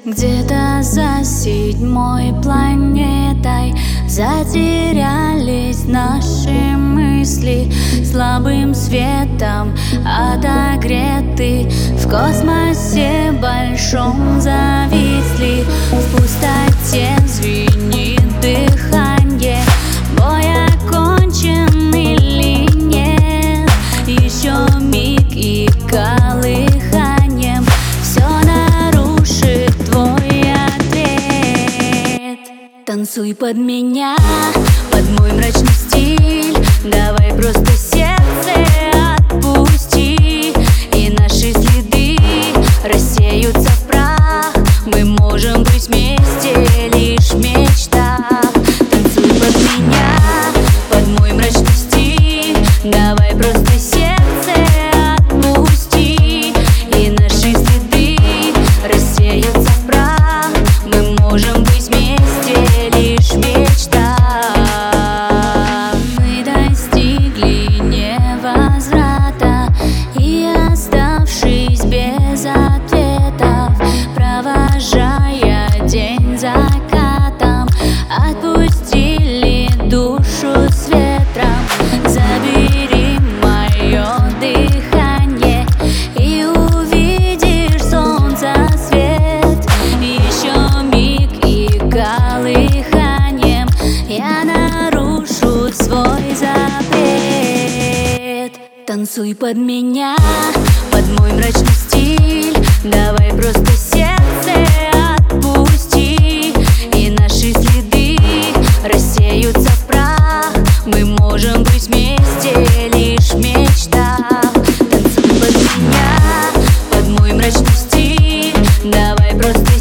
Где-то за 7-й планетой затерялись наши мысли, слабым светом отогреты, в космосе большом зависли. В пустоте звенит дыхание, бой окончен или нет? Еще миг и колыханием все нарушит твой ответ. Танцуй под меня, под мой мрачный стиль. Давай просто сердце отпусти, и наши следы рассеются в прах. Мы можем быть вместе лишь в мечтах. Танцуй под меня, под мой мрачный стиль. Давай просто сердце отпусти, и наши следы рассеются в прах. Мы можем быть вместе лишь в мечтах. Мы достигли невозврата, и оставшись без ответов, провожая день закатом, отпустили душу с ветром. Забери мое дыхание, и увидишь солнца свет. Еще миг и колыханием я нарушу свой запрет. Танцуй под меня, под мой мрачный стиль. Давай просто сердце отпусти, и наши следы рассеются в прах. Мы можем быть вместе лишь в мечтах. Танцуй под меня, под мой мрачный стиль. Давай просто